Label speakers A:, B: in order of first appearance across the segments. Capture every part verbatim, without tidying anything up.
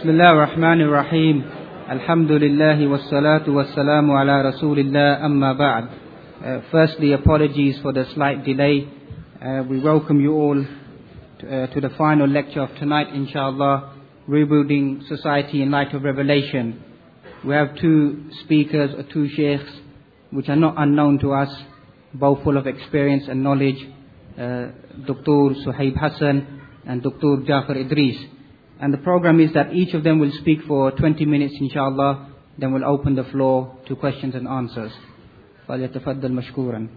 A: Bismillah ar-Rahman ar-Rahim. Alhamdulillah wa salatu wa salamu ala Rasulillah amma ba'd. Uh, firstly, apologies for the slight delay. Uh, we welcome you all to, uh, to the final lecture of tonight, inshallah, Rebuilding Society in Light of Revelation. We have two speakers, or two sheikhs, which are not unknown to us, both full of experience and knowledge, uh, Doctor Suhaib Hassan and Doctor Jafar Idris. And the program is that each of them will speak for twenty minutes, inshallah, then we'll open the floor to questions and answers. فَلْيَتَفَضَّلْ مَشْكُورًا.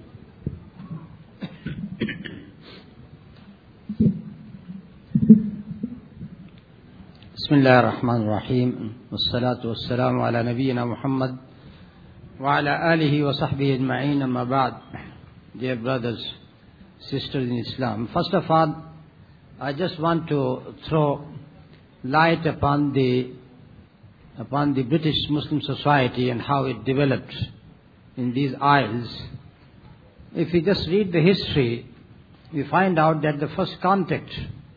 B: بسم الله الرحمن الرحيم والصلاة والسلام على نبينا محمد وعلى آله وصحبه أجمعين أما بعد. Dear brothers, sisters in Islam, first of all, I just want to throw light upon the upon the British Muslim society and how it developed in these isles. If we just read the history, we find out that the first contact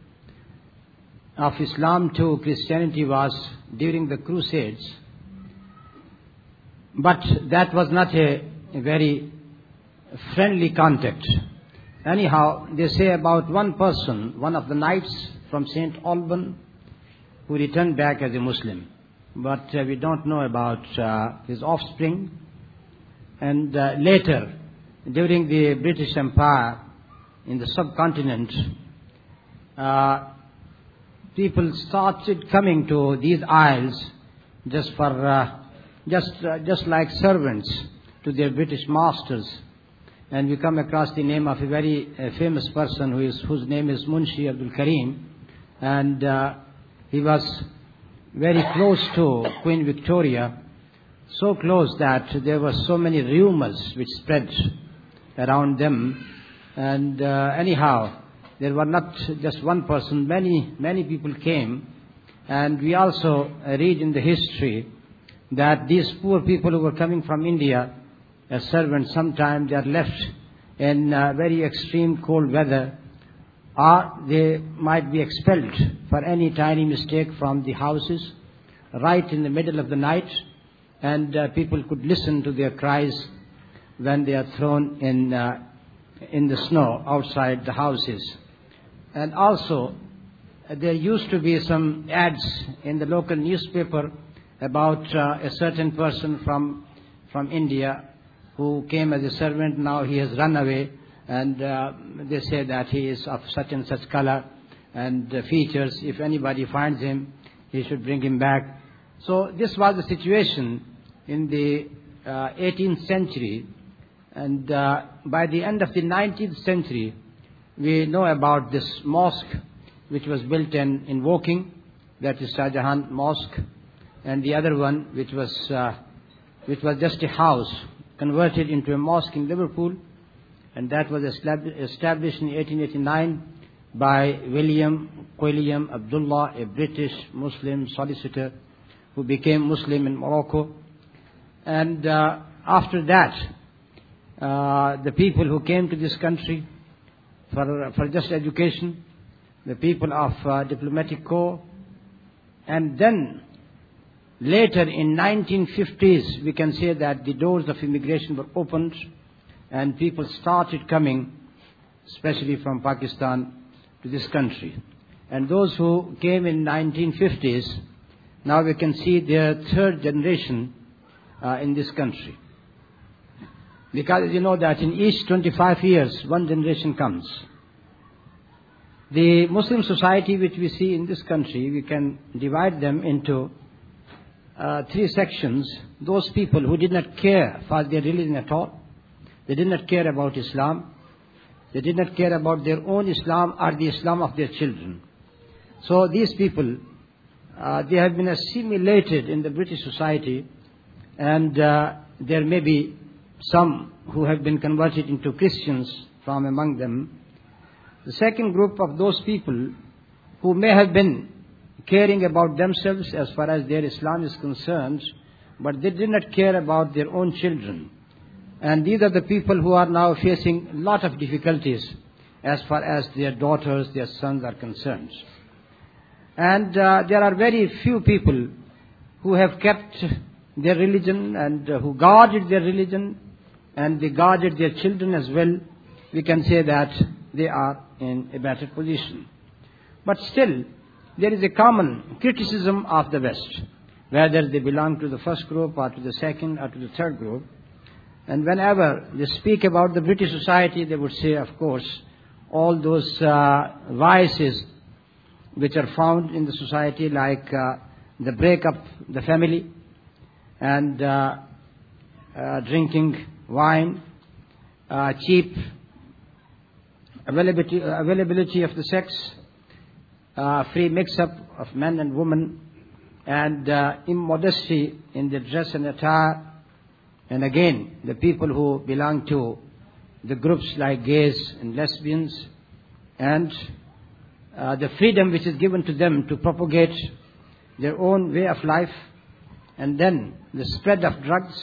B: of Islam to Christianity was during the Crusades. But that was not a, a very friendly contact. Anyhow, they say about one person, one of the knights from Saint Alban, who returned back as a Muslim. But uh, we don't know about uh, his offspring. And uh, later, during the British Empire in the subcontinent, uh, people started coming to these isles just for uh, just uh, just like servants to their British masters. And we come across the name of a very uh, famous person who is whose name is Munshi Abdul Karim, and uh, he was very close to Queen Victoria, so close that there were so many rumors which spread around them. And uh, anyhow, there were not just one person, many, many people came. And we also read in the history that these poor people who were coming from India as servants, sometimes they are left in uh, very extreme cold weather, or they might be expelled for any tiny mistake from the houses right in the middle of the night, and uh, people could listen to their cries when they are thrown in uh, in the snow outside the houses. And also, uh, there used to be some ads in the local newspaper about uh, a certain person from from India who came as a servant. Now he has run away, and uh, they say that he is of such and such color and uh, features. If anybody finds him, he should bring him back. So this was the situation in the uh, eighteenth century. And uh, by the end of the nineteenth century, we know about this mosque which was built in, in Woking, that is Shah Jahan Mosque, and the other one which was, uh, which was just a house converted into a mosque in Liverpool. And that was established in eighteen eighty-nine by William Quilliam Abdullah, a British Muslim solicitor who became Muslim in Morocco. And uh, after that, uh, the people who came to this country for, for just education, the people of uh, diplomatic corps, and then later in nineteen fifties, we can say that the doors of immigration were opened, and people started coming, especially from Pakistan, to this country. And those who came in nineteen fifties, now we can see their third generation uh, in this country. Because you know that in each twenty-five years, one generation comes. The Muslim society which we see in this country, we can divide them into uh, three sections. Those people who did not care for their religion at all. They did not care about Islam. They did not care about their own Islam or the Islam of their children. So these people, uh, they have been assimilated in the British society, and uh, there may be some who have been converted into Christians from among them. The second group of those people who may have been caring about themselves as far as their Islam is concerned, but they did not care about their own children. And these are the people who are now facing a lot of difficulties as far as their daughters, their sons are concerned. And uh, there are very few people who have kept their religion and uh, who guarded their religion, and they guarded their children as well. We can say that they are in a better position. But still, there is a common criticism of the West, whether they belong to the first group or to the second or to the third group. And whenever they speak about the British society, they would say, of course, all those uh, vices which are found in the society, like uh, the breakup, the family, and uh, uh, drinking wine, uh, cheap availability, uh, availability of the sex, uh, free mix-up of men and women, and uh, immodesty in the dress and attire. And again, the people who belong to the groups like gays and lesbians, and uh, the freedom which is given to them to propagate their own way of life, and then the spread of drugs.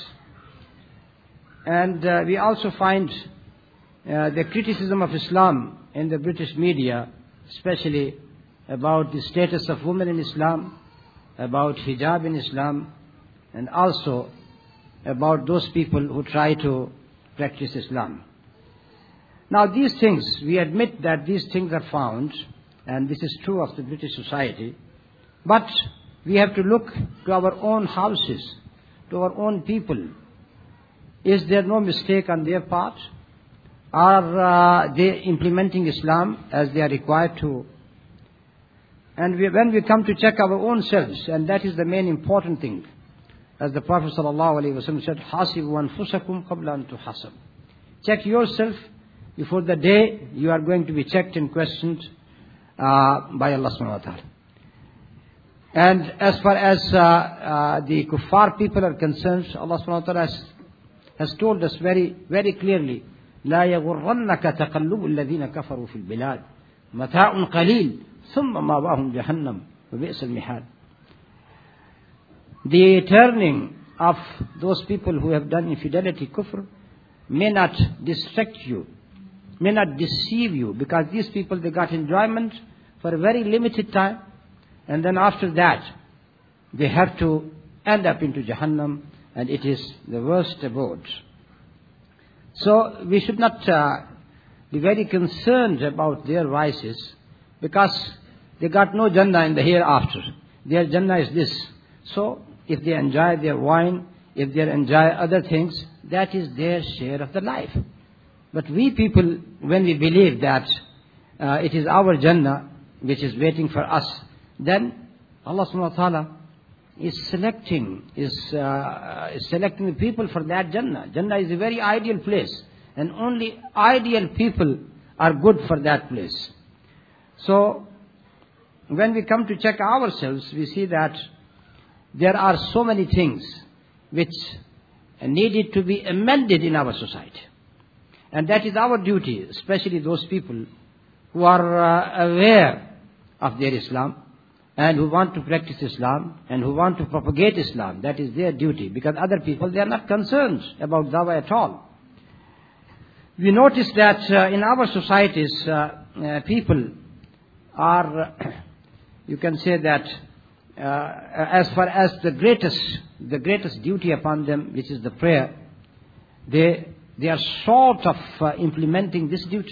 B: And uh, we also find uh, the criticism of Islam in the British media, especially about the status of women in Islam, about hijab in Islam, and also about those people who try to practice Islam. Now these things, we admit that these things are found, and this is true of the British society, but we have to look to our own houses, to our own people. Is there no mistake on their part? Are uh, they implementing Islam as they are required to? And we, when we come to check our own selves, and that is the main important thing, as the Prophet ﷺ said, "Hasibu anfusakum qabla an tuhasab." Check yourself before the day you are going to be checked and questioned uh, by Allah subhanahu wa ta'ala. And as far as uh, uh, the kuffar people are concerned, Allah subhanahu wa ta'ala has, has told us very, very clearly, لا يغرنك تقلب الذين كفروا في البلاد متاع قليل ثم مأواهم جهنم وبئس المحاد. The turning of those people who have done infidelity, kufr, may not distract you, may not deceive you, because these people, they got enjoyment for a very limited time, and then after that they have to end up into Jahannam, and it is the worst abode. So we should not uh, be very concerned about their vices, because they got no Jannah in the hereafter. Their Jannah is this. So if they enjoy their wine, if they enjoy other things, that is their share of the life. But we people, when we believe that uh, it is our Jannah which is waiting for us, then Allah subhanahu wa ta'ala is selecting, is, uh, is selecting the people for that Jannah. Jannah is a very ideal place, and only ideal people are good for that place. So when we come to check ourselves, we see that there are so many things which needed to be amended in our society. And that is our duty, especially those people who are uh, aware of their Islam and who want to practice Islam and who want to propagate Islam. That is their duty, because other people, they are not concerned about dawah at all. We notice that uh, in our societies, uh, uh, people are, uh, you can say that Uh, as far as the greatest, the greatest duty upon them, which is the prayer, they they are short of uh, implementing this duty.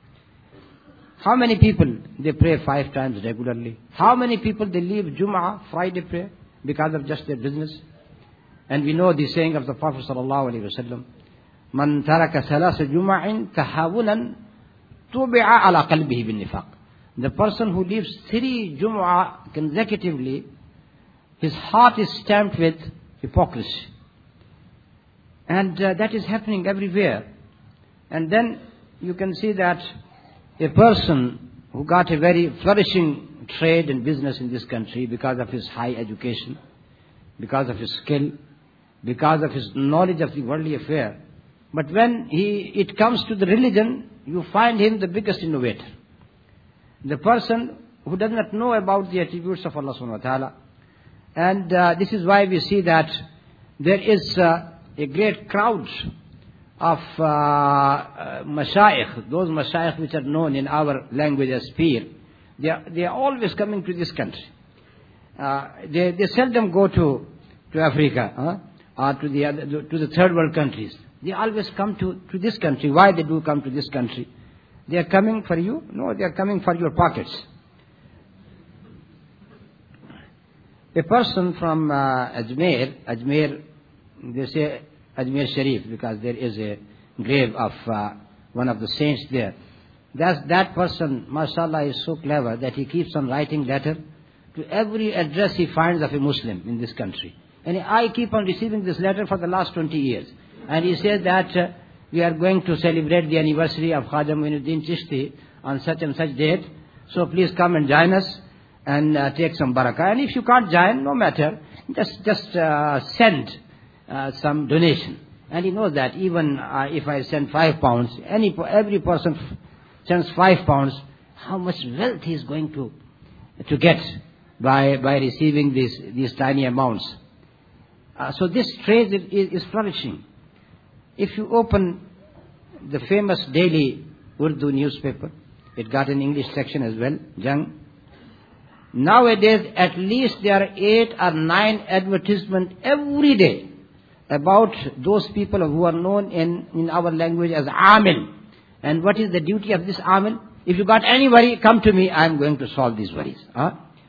B: How many people they pray five times regularly? How many people they leave Jum'ah, Friday prayer, because of just their business? And we know the saying of the Prophet sallallahu alaihi wasallam, "Man taraka thalatha jum'in tahawunan tubi'a ala qalbihi bin nifaq." The person who leaves three Jum'ah consecutively, his heart is stamped with hypocrisy. And uh, that is happening everywhere. And then you can see that a person who got a very flourishing trade and business in this country because of his high education, because of his skill, because of his knowledge of the worldly affair, but when he it comes to the religion, you find him the biggest innovator. The person who does not know about the attributes of Allah subhanahu wa ta'ala. And uh, this is why we see that there is uh, a great crowd of uh, uh, mashayikh, those mashayikh which are known in our language as peer. They are, they are always coming to this country. Uh, they, they seldom go to, to Africa huh? or to the, other, to the third world countries. They always come to, to this country. Why they do come to this country? They are coming for you? No, they are coming for your pockets. A person from uh, Ajmer, Ajmer, they say Ajmer Sharif because there is a grave of uh, one of the saints there. That's, that person, mashallah, is so clever that he keeps on writing letter to every address he finds of a Muslim in this country. And I keep on receiving this letter for the last twenty years. And he says that uh, we are going to celebrate the anniversary of Khaja Muinuddin Chishti on such and such date. So please come and join us and uh, take some barakah. And if you can't join, no matter, just just uh, send uh, some donation. And he knows that even uh, if I send five pounds, any every person f- sends five pounds, how much wealth he is going to to get by by receiving these these tiny amounts. Uh, so this trade is, is flourishing. If you open the famous daily Urdu newspaper, it got an English section as well, Jang. Nowadays, at least there are eight or nine advertisements every day about those people who are known in, in our language as Amil. And what is the duty of this Amil? If you got any worry, come to me, I am going to solve these worries. Huh?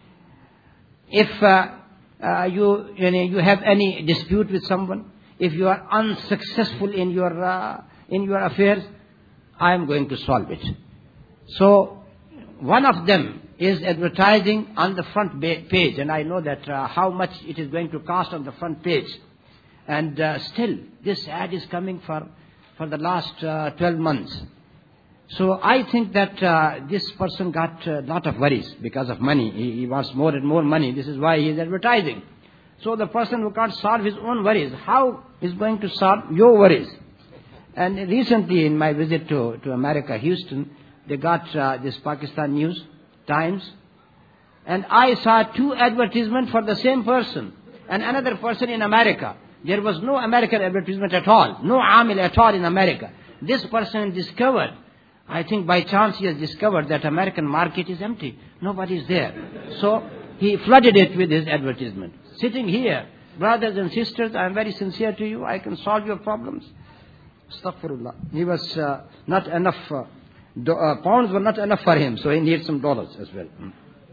B: If uh, uh, you, you, know, you have any dispute with someone, if you are unsuccessful in your uh, in your affairs, I am going to solve it. So, one of them is advertising on the front page, and I know that uh, how much it is going to cost on the front page. And uh, still, this ad is coming for, for the last uh, twelve months. So I think that uh, this person got a lot of worries because of money. He, he wants more and more money. This is why he is advertising. So the person who can't solve his own worries, how is going to solve your worries? And recently in my visit to, to America, Houston, they got uh, this Pakistan News, Times, and I saw two advertisements for the same person and another person in America. There was no American advertisement at all, no Amil at all in America. This person discovered, I think by chance he has discovered that American market is empty. Nobody is there. So he flooded it with his advertisement. Sitting here, brothers and sisters, I am very sincere to you, I can solve your problems. Astaghfirullah. He was uh, not enough, uh, do, uh, pounds were not enough for him, so he needs some dollars as well. Mm.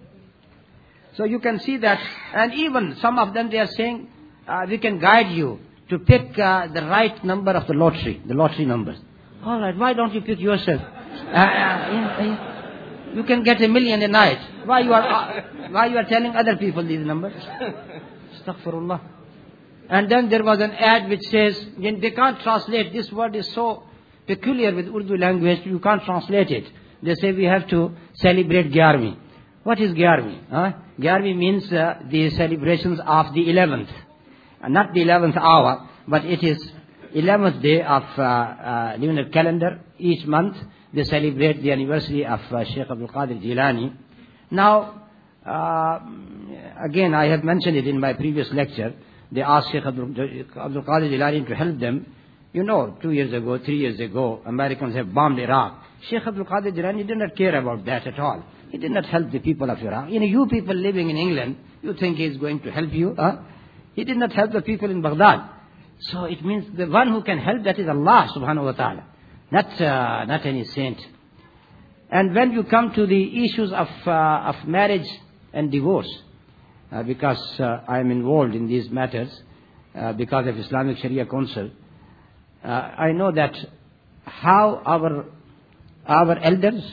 B: So you can see that, and even some of them they are saying, uh, we can guide you to pick uh, the right number of the lottery, the lottery numbers. All right, why don't you pick yourself? Uh, uh, you can get a million a night. Why you are uh, why you are telling other people these numbers? Astaghfirullah. And then there was an ad which says, they can't translate, this word is so peculiar with Urdu language, you can't translate it. They say we have to celebrate Gyarvi. What is Gyarvi? Huh? Gyarvi means uh, the celebrations of the eleventh. Uh, not the eleventh hour, but it is eleventh day of uh, uh, lunar calendar. Each month they celebrate the anniversary of uh, Sheikh Abdul Qadir Jilani. Now, uh, again I have mentioned it in my previous lecture. They asked Sheikh Abdul, Abdul Qadir Jilani to help them. You know, two years ago, three years ago, Americans have bombed Iraq. Sheikh Abdul Qadir Jilani did not care about that at all. He did not help the people of Iraq. You know, you people living in England, you think he is going to help you? Huh? He did not help the people in Baghdad. So it means the one who can help, that is Allah subhanahu wa ta'ala. Not, uh, not any saint. And when you come to the issues of, uh, of marriage and divorce, uh, because uh, I am involved in these matters, uh, because of Islamic Sharia Council, uh, I know that how our, our elders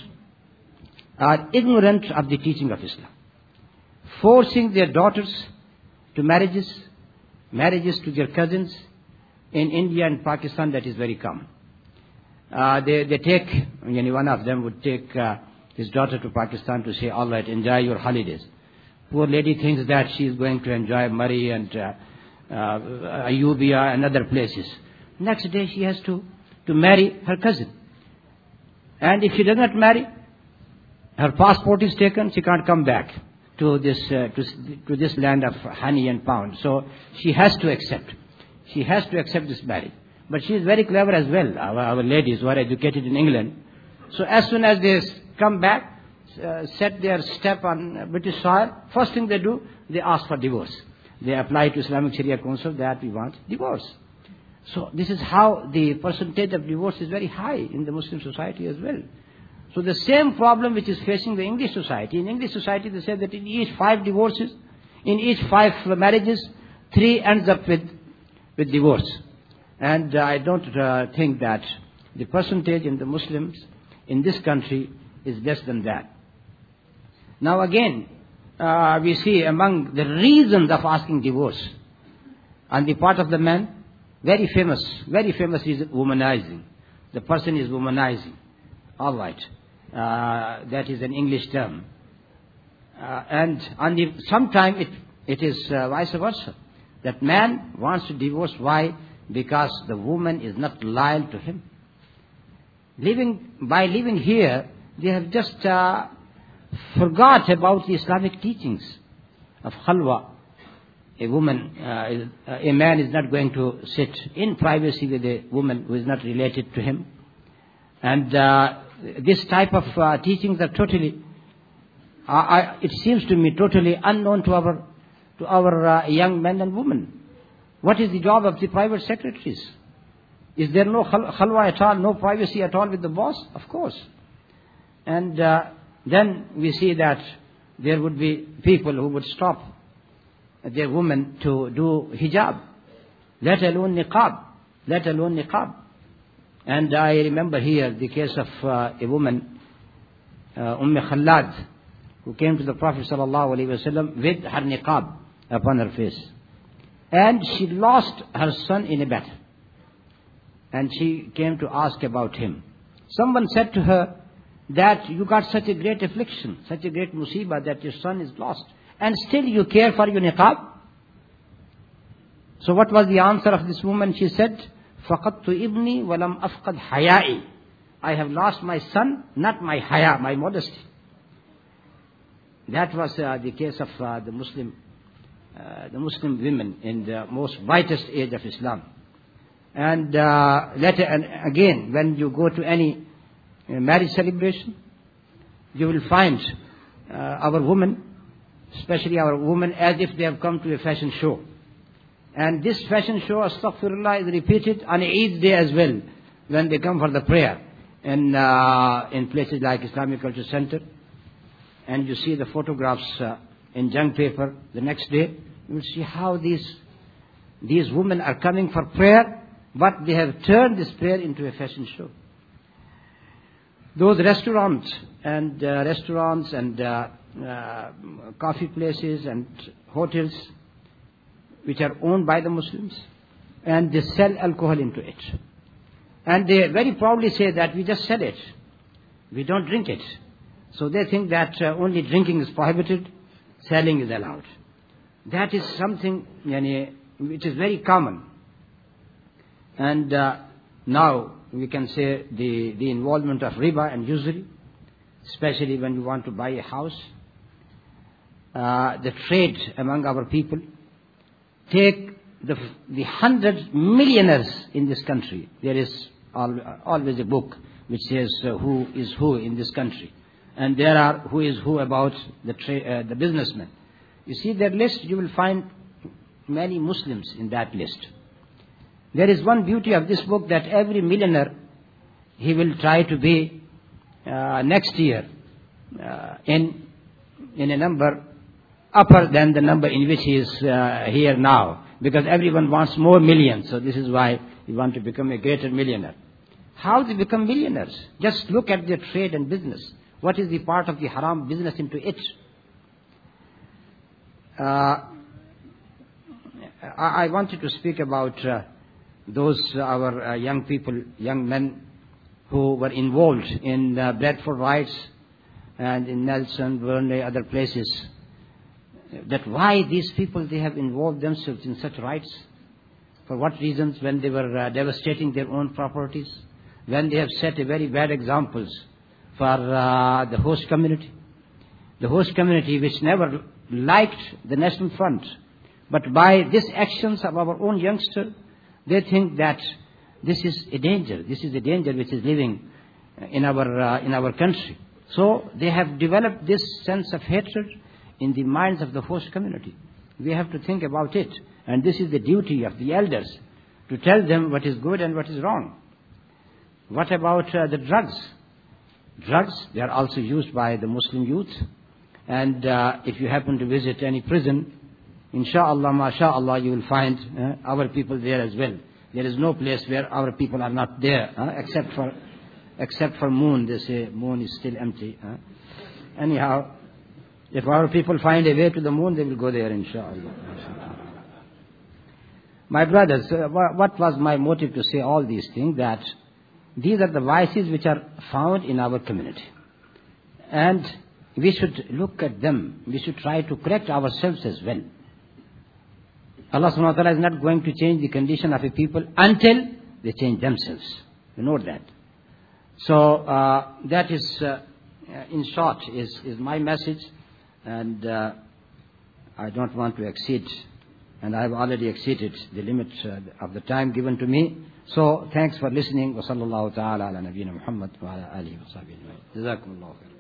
B: are ignorant of the teaching of Islam, forcing their daughters to marriages, marriages to their cousins. In India and Pakistan, that is very common. Uh, they, they take, you know, one of them would take uh, his daughter to Pakistan to say, all right, enjoy your holidays. Poor lady thinks that she is going to enjoy Murray and uh, uh, Ayubia and other places. Next day she has to, to marry her cousin. And if she does not marry, her passport is taken, she can't come back to this, uh, to, to this land of honey and pound. So she has to accept. She has to accept this marriage. But she is very clever as well, our, our ladies who are educated in England. So as soon as they come back, uh, set their step on British soil, first thing they do, they ask for divorce. They apply to Islamic Sharia Council that we want divorce. So this is how the percentage of divorce is very high in the Muslim society as well. So the same problem which is facing the English society, in English society they say that in each five divorces, in each five marriages, three ends up with, with divorce. And uh, I don't uh, think that the percentage in the Muslims in this country is less than that. Now again, uh, we see among the reasons of asking divorce on the part of the man, very famous, very famous is womanizing. The person is womanizing. All right. Uh, that is an English term. Uh, and on the, sometime it, it is uh, vice versa. That man wants to divorce. Why? Because the woman is not loyal to him. Living, by living here, they have just uh, forgot about the Islamic teachings of khalwa. A woman, uh, a man is not going to sit in privacy with a woman who is not related to him. And uh, this type of uh, teachings are totally, uh, I, it seems to me totally unknown to our to our uh, young men and women. What is the job of the private secretaries? Is there no khalwa at all, no privacy at all with the boss? Of course. And uh, then we see that there would be people who would stop their women to do hijab, let alone niqab, let alone niqab. And I remember here the case of uh, a woman, uh, Umm Khallad, who came to the Prophet sallallahu alaihi wasallam with her niqab upon her face. And she lost her son in a battle. And she came to ask about him. Someone said to her that you got such a great affliction, such a great musibah that your son is lost. And still you care for your niqab? So what was the answer of this woman? She said, فَقَدْتُ إِبْنِي وَلَمْ أَفْقَدْ حَيَائِي. I have lost my son, not my haya, my modesty. That was uh, the case of uh, the Muslim, uh, the Muslim women in the most brightest age of Islam. And uh, later, and again, when you go to any uh, marriage celebration, you will find uh, our women, especially our women, as if they have come to a fashion show. And this fashion show, astaghfirullah, is repeated on Eid day as well, when they come for the prayer in, uh, in places like Islamic Culture Center. And you see the photographs uh, in junk paper the next day. You will see how these, these women are coming for prayer, but they have turned this prayer into a fashion show. Those restaurants and uh, restaurants and uh, uh, coffee places and hotels which are owned by the Muslims, and they sell alcohol into it. And they very proudly say that we just sell it. We don't drink it. So they think that uh, only drinking is prohibited, selling is allowed. That is something yani, which is very common. And uh, now we can say the, the involvement of riba and usury, especially when you want to buy a house. Uh, the trade among our people. Take the, the hundred millionaires in this country. There is al- always a book which says uh, who is who in this country. And there are who is who about the, tra- uh, the businessmen. You see that list, you will find many Muslims in that list. There is one beauty of this book that every millionaire, he will try to be uh, next year uh, in, in a number upper than the number in which he is uh, here now. Because everyone wants more millions. So this is why you want to become a greater millionaire. How they become millionaires? Just look at their trade and business. What is the part of the haram business into it? Uh, I, I wanted to speak about uh, those, uh, our uh, young people, young men who were involved in uh, Bradford riots and in Nelson, Burnley, other places. That why these people, they have involved themselves in such riots. For what reasons? When they were uh, devastating their own properties. When they have set a very bad examples for uh, the host community. The host community which never liked the National Front. But by these actions of our own youngster, they think that this is a danger. This is a danger which is living in our, uh, in our country. So they have developed this sense of hatred in the minds of the host community. We have to think about it. And this is the duty of the elders, to tell them what is good and what is wrong. What about uh, the drugs? Drugs, they are also used by the Muslim youth. And uh, if you happen to visit any prison, inshallah, mashallah, you will find uh, our people there as well. There is no place where our people are not there, uh, except for except for moon. They say moon is still empty. Uh. Anyhow, if our people find a way to the moon, they will go there, inshallah. My brothers, uh, what was my motive to say all these things? That these are the vices which are found in our community. And we should look at them. We should try to correct ourselves as well. Allah subhanahu wa ta'ala is not going to change the condition of a people until they change themselves. You know that. So uh, that is, uh, in short, is, is my message. And uh, I don't want to exceed, and I have already exceeded the limit uh, of the time given to me. So thanks for listening. Wa sallallahu ta'ala ala nabiyyina Muhammad wa ala alihi wa sahbihi. Jazakumullahu khair.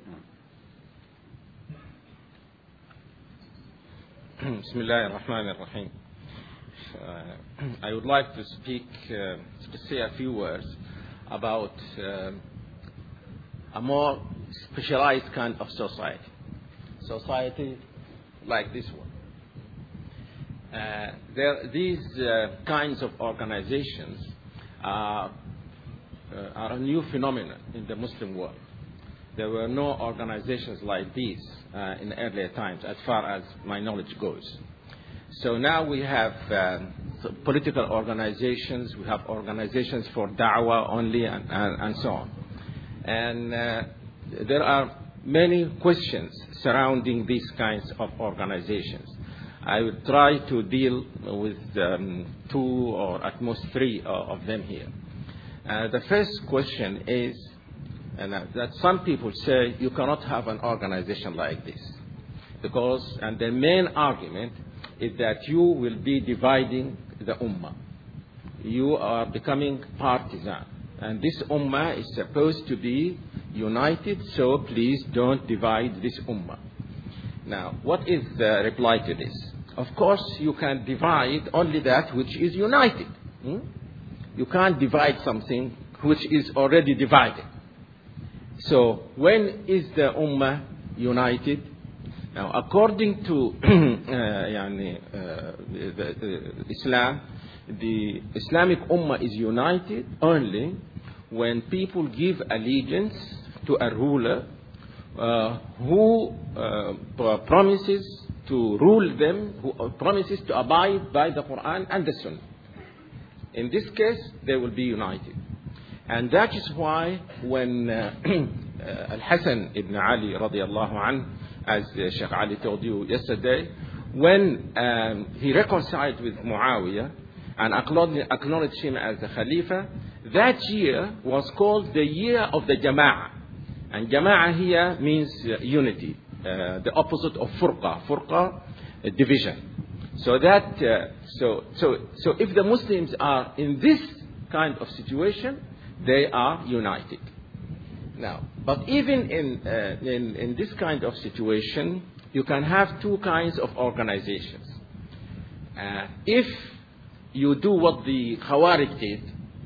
C: Bismillah ar-Rahman ar-Rahim. Uh, I would like to speak, uh, to say a few words about uh, a more specialized kind of society. Society like this one. Uh, there, these uh, kinds of organizations are, uh, are a new phenomenon in the Muslim world. There were no organizations like these uh, in earlier times, as far as my knowledge goes. So now we have um, political organizations, we have organizations for da'wah only, and, and, and so on. And uh, there are many questions surrounding these kinds of organizations. I will try to deal with um, two or at most three uh, of them here. Uh, the first question is and uh, that some people say you cannot have an organization like this because, and the main argument is that you will be dividing the ummah. You are becoming partisan. And this ummah is supposed to be united, so please don't divide this ummah. Now, what is the reply to this? Of course, you can divide only that which is united. Hmm? You can't divide something which is already divided. So, when is the ummah united? Now, according to uh, yani, uh, the, the Islam, the Islamic ummah is united only when people give allegiance to a ruler uh, who uh, promises to rule them, who promises to abide by the Quran and the Sunnah. In this case, they will be united. And that is why when uh, uh, Al-Hasan ibn Ali radiallahu anhu, as uh, Sheikh Ali told you yesterday, when um, he reconciled with Muawiyah and acknowledged him as the Khalifa, that year was called the year of the Jama'ah. And Jama'ah here means uh, unity, uh, the opposite of Furqa. Furqa, uh, division. So that, uh, so, so, so if the Muslims are in this kind of situation, they are united. Now, but even in, uh, in, in this kind of situation, you can have two kinds of organizations. Uh, if you do what the Khawarij did,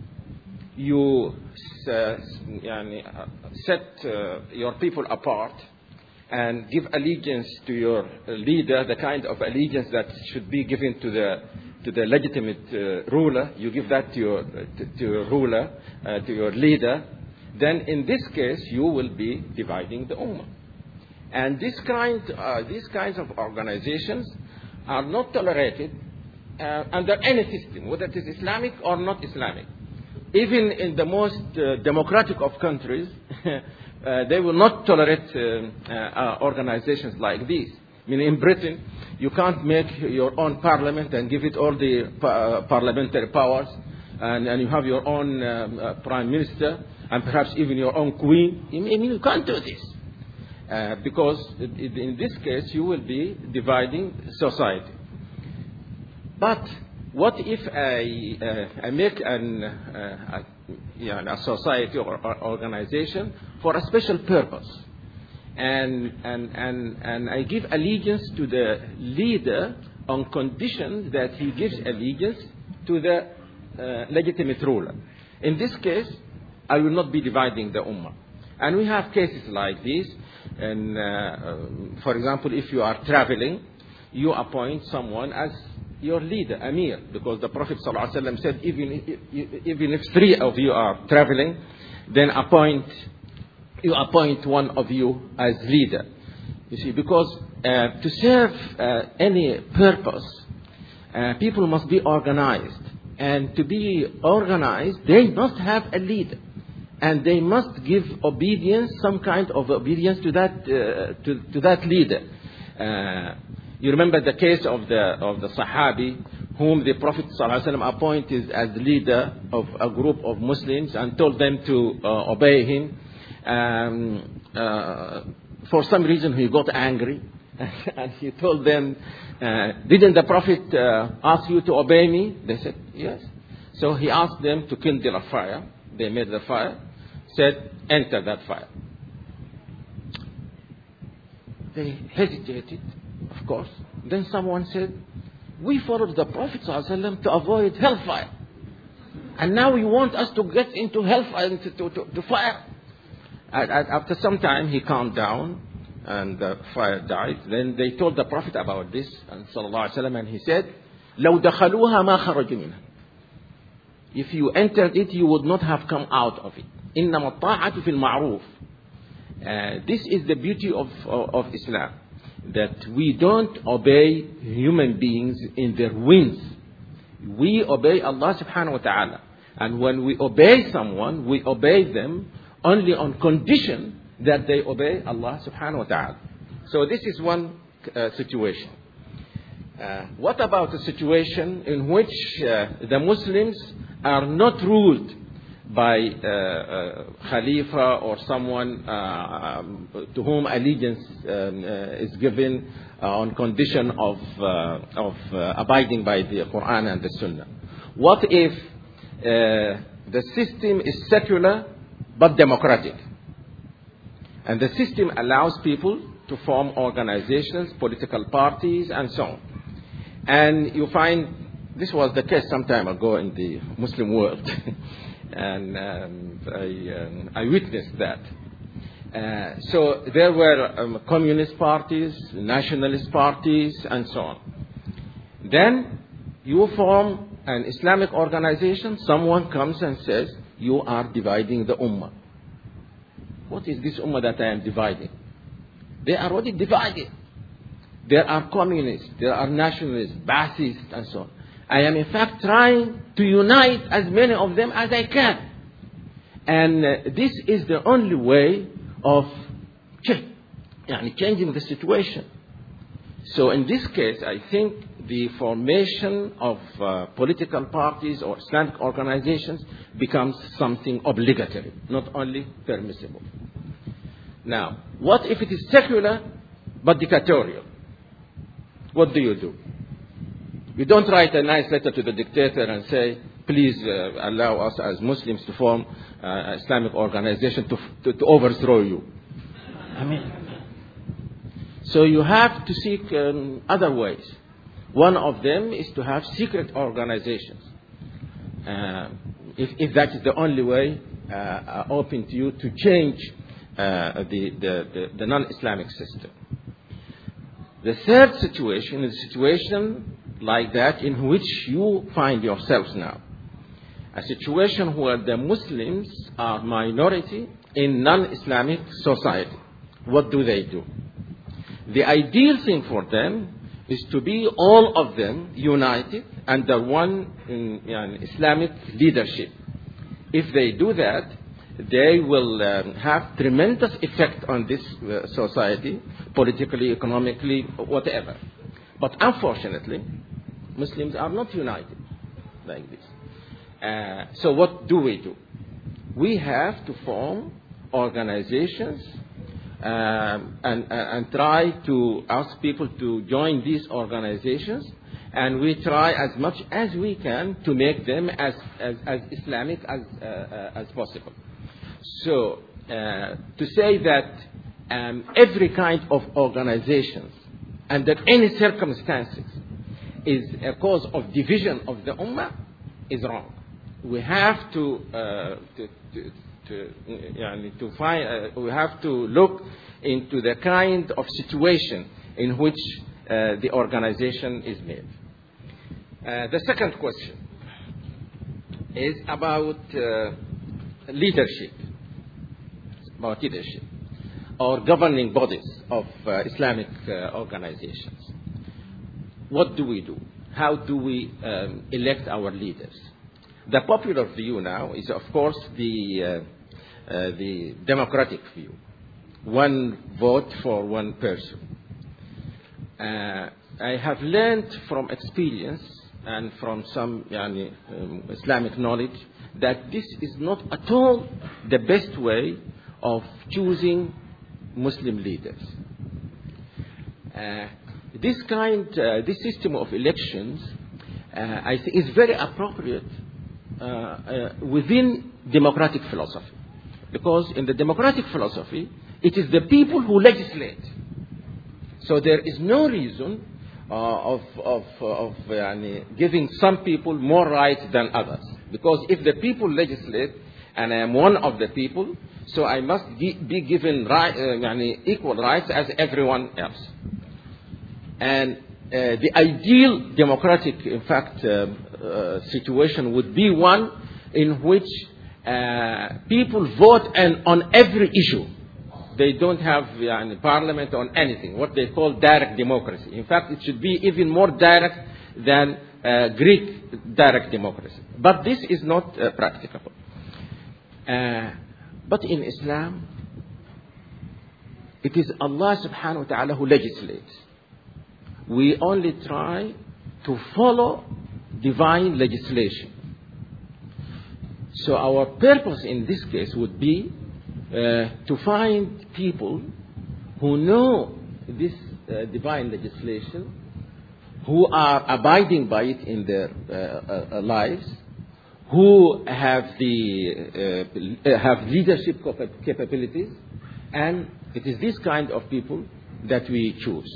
C: you uh, yani, uh, set uh, your people apart and give allegiance to your leader, the kind of allegiance that should be given to the to the legitimate uh, ruler. You give that to your to, to your ruler, uh, to your leader. Then, in this case, you will be dividing the ummah. And this kind, uh, these kinds of organizations are not tolerated uh, under any system, whether it is Islamic or not Islamic. Even in the most uh, democratic of countries, uh, they will not tolerate uh, uh, organizations like these. I mean, in Britain, you can't make your own parliament and give it all the uh, parliamentary powers, and, and you have your own um, uh, prime minister, and perhaps even your own queen. I mean, you can't do this. Uh, because in this case, you will be dividing society. But what if I, uh, I make an, uh, a, you know, a society or, or organization for a special purpose? and, and, and, and I give allegiance to the leader on condition that he gives allegiance to the uh, legitimate ruler. In this case, I will not be dividing the ummah. And we have cases like this. And, uh, for example, if you are traveling, you appoint someone as your leader, Amir, because the Prophet ﷺ said, even, even if three of you are traveling, then appoint, you appoint one of you as leader. You see, because uh, to serve uh, any purpose, uh, people must be organized. And to be organized, they must have a leader. And they must give obedience, some kind of obedience to that, uh, to, to that leader. Uh, you remember the case of the, of the Sahabi, whom the Prophet ﷺ appointed as leader of a group of Muslims and told them to uh, obey him. Um, uh, for some reason he got angry and he told them, uh, didn't the Prophet uh, ask you to obey me? They said, yes. So he asked them to kindle a fire. They made the fire, said, enter that fire. They hesitated, of course. Then someone said, we followed the Prophet ﷺ to avoid hellfire. And now you want us to get into hellfire, into to, to, to fire. And, and after some time, he calmed down and the fire died. Then they told the Prophet about this, and, ﷺ, and he said, لو دخلوها ما خرجوا منها. If you entered it, you would not have come out of it. إنما الطاعة في المعروف. Uh, this is the beauty of, of, of Islam, that we don't obey human beings in their whims. We obey Allah subhanahu wa ta'ala. And when we obey someone, we obey them only on condition that they obey Allah subhanahu wa ta'ala. So this is one uh, situation. Uh, what about a situation in which uh, the Muslims are not ruled by uh, uh, Khalifa or someone uh, um, to whom allegiance um, uh, is given uh, on condition of, uh, of uh, abiding by the Quran and the Sunnah? What if uh, the system is secular but democratic? And the system allows people to form organizations, political parties, and so on. And you find, this was the case some time ago in the Muslim world. And um, I, um, I witnessed that. Uh, so there were um, communist parties, nationalist parties, and so on. Then you form an Islamic organization, someone comes and says, you are dividing the ummah. What is this ummah that I am dividing? They are already divided. There are communists, there are nationalists, Baathists, and so on. I am in fact trying to unite as many of them as I can. And uh, this is the only way of ch- changing the situation. So in this case, I think the formation of uh, political parties or Islamic organizations becomes something obligatory, not only permissible. Now, what if it is secular but dictatorial? What do you do? You don't write a nice letter to the dictator and say, please uh, allow us as Muslims to form uh, an Islamic organization to, to, to overthrow you. I mean, so you have to seek um, other ways. One of them is to have secret organizations. Uh, if, if that is the only way uh, open to you to change uh, the, the, the, the non-Islamic system. The third situation is a situation like that in which you find yourselves now. A situation where the Muslims are minority in non-Islamic society. What do they do? The ideal thing for them is to be all of them united under one in, in Islamic leadership. If they do that, they will um, have tremendous effect on this uh, society, politically, economically, whatever. But unfortunately, Muslims are not united like this. Uh, so what do we do? We have to form organizations um, and, uh, and try to ask people to join these organizations, and we try as much as we can to make them as, as, as Islamic as, uh, uh, as possible. So, uh, to say that um, every kind of organizations under any circumstances is a cause of division of the ummah is wrong. We have to uh, to, to, to, يعني, to find. Uh, we have to look into the kind of situation in which uh, the organization is made. Uh, the second question is about uh, leadership, about leadership, or governing bodies of uh, Islamic uh, organizations. What do we do? How do we um, elect our leaders? The popular view now is, of course, the, uh, uh, the democratic view. One vote for one person. Uh, I have learned from experience and from some yani, um, Islamic knowledge that this is not at all the best way of choosing Muslim leaders. Uh, this kind, uh, this system of elections, uh, I think, is very appropriate uh, uh, within democratic philosophy, because in the democratic philosophy, it is the people who legislate. So there is no reason uh, of of of uh, giving some people more rights than others, because if the people legislate and I am one of the people, so I must be given right, uh, equal rights as everyone else. And uh, the ideal democratic, in fact, uh, uh, situation would be one in which uh, people vote and on every issue. They don't have uh, parliament on anything, what they call direct democracy. In fact, it should be even more direct than uh, Greek direct democracy. But this is not uh, practicable. Uh, but in Islam, it is Allah subhanahu wa ta'ala who legislates. We only try to follow divine legislation. So our purpose in this case would be uh, to find people who know this uh, divine legislation, who are abiding by it in their uh, uh, lives, who have the uh, have leadership capabilities, and it is this kind of people that we choose.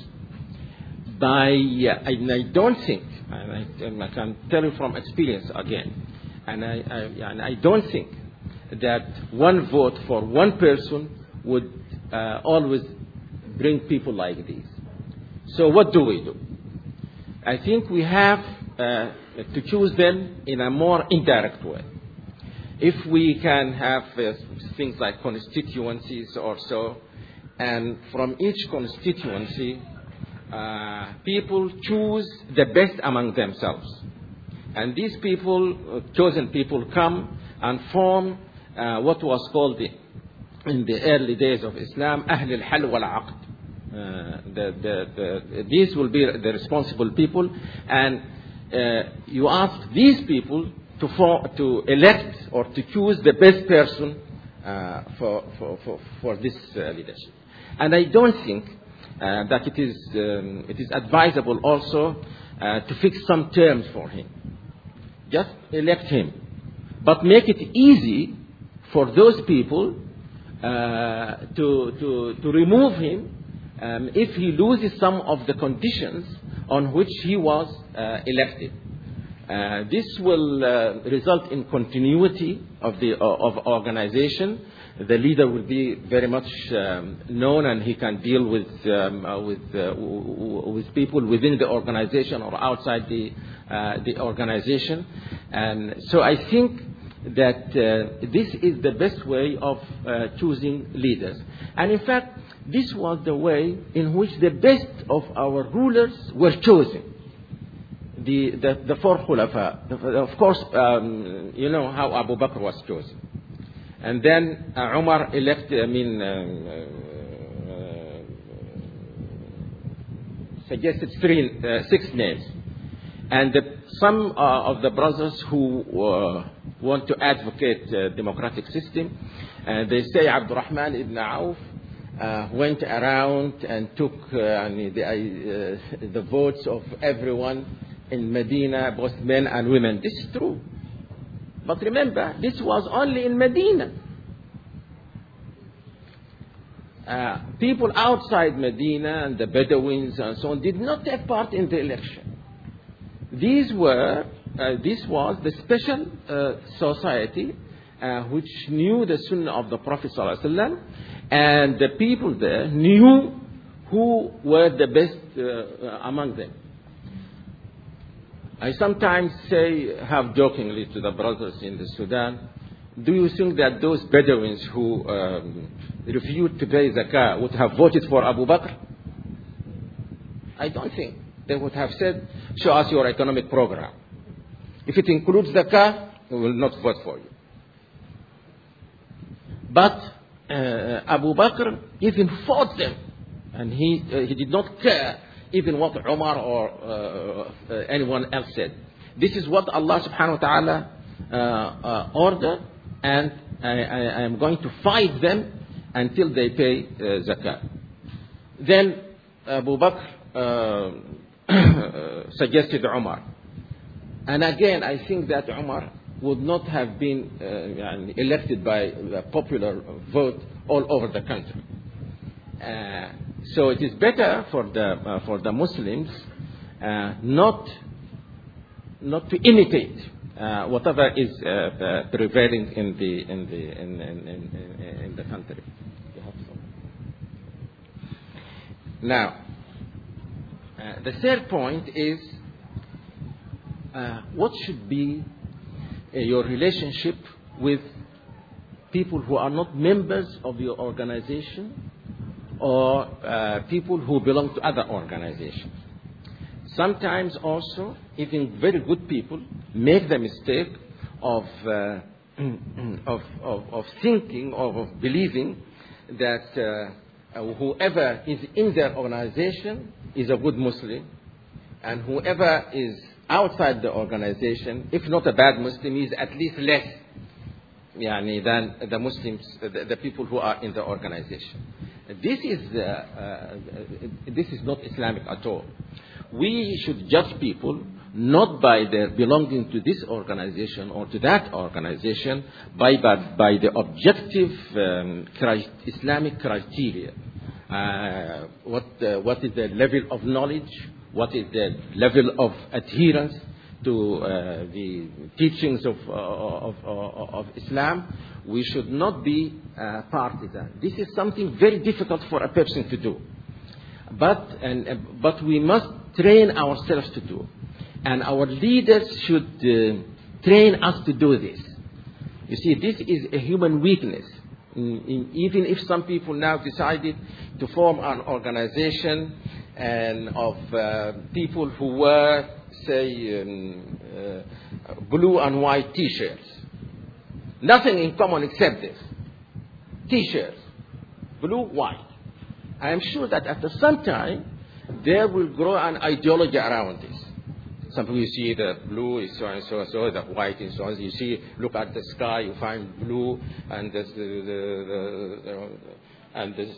C: By uh, and I don't think, and I, and I can tell you from experience again, and I, I, and I don't think that one vote for one person would uh, always bring people like these. So what do we do? I think we have uh, to choose them in a more indirect way. If we can have uh, things like constituencies or so, and from each constituency, uh, people choose the best among themselves. And these people, uh, chosen people, come and form uh, what was called the, in the early days of Islam, Ahl al-Hal wal-Aqd. Uh, the, the, the, these will be the responsible people, and uh, you ask these people to, for, to elect or to choose the best person uh, for, for, for, for this uh, leadership. And I don't think uh, that it is, um, it is advisable also uh, to fix some terms for him. Just elect him, but make it easy for those people uh, to, to, to remove him Um, if he loses some of the conditions on which he was uh, elected. Uh, this will uh, result in continuity of the uh, of organization. The leader will be very much um, known, and he can deal with um, uh, with uh, w- with people within the organization or outside the uh, the organization. And so I think that uh, this is the best way of uh, choosing leaders. And in fact, this was the way in which the best of our rulers were chosen. The, the, the four khulafa. Of course, um, you know how Abu Bakr was chosen. And then uh, Umar elected, I mean, uh, uh, suggested three, uh, six names. And the, some uh, of the brothers who uh, want to advocate uh, democratic system, uh, they say Abdurrahman ibn Auf Uh, went around and took uh, the, uh, the votes of everyone in Medina, both men and women. This is true. But remember, this was only in Medina. uh, people outside Medina and the Bedouins and so on did not take part in the election. These were, uh, this was the special uh, society uh, which knew the Sunnah of the Prophet ﷺ, and the people there knew who were the best uh, among them. I sometimes say, have jokingly to the brothers in the Sudan, do you think that those Bedouins who um, refused to pay zakah would have voted for Abu Bakr? I don't think. They would have said, show us your economic program. If it includes zakah, we will not vote for you. But uh, Abu Bakr even fought them, and he, uh, he did not care even what Umar or uh, uh, anyone else said. This is what Allah subhanahu wa ta'ala uh, uh, ordered, and I, I, I am going to fight them until they pay uh, zakah. Then Abu Bakr uh, suggested Umar. And again, I think that Umar would not have been uh, elected by a popular vote all over the country. Uh, so it is better for the uh, for the Muslims uh, not not to imitate uh, whatever is uh, uh, prevailing in the in the in in, in, in the country. Now, uh, the third point is uh, what should be uh, your relationship with people who are not members of your organization, or uh, people who belong to other organizations. Sometimes also, even very good people make the mistake of, uh, of, of, of thinking or of believing that uh, whoever is in their organization is a good Muslim, and whoever is outside the organization, if not a bad Muslim, is at least less yani, than the Muslims, the, the people who are in the organization. This is, uh, uh, this is not Islamic at all. We should judge people not by their belonging to this organization or to that organization, by, by, by the objective um, Christ, Islamic criteria. Uh, what, uh, what is the level of knowledge? What is the level of adherence to uh, the teachings of, uh, of, of, of Islam? We should not be uh, partisan. This is something very difficult for a person to do. But, and, uh, but we must train ourselves to do. And our leaders should uh, train us to do this. You see, this is a human weakness. In, in, even if some people now decided to form an organization and of uh, people who wear, say, um, uh, blue and white T-shirts. Nothing in common except this. T-shirts. Blue, white. I am sure that after some time, there will grow an ideology around this. Some people, you see the blue is so and so and so, the white is so and so. You see, look at the sky, you find blue and the, the, the, the and this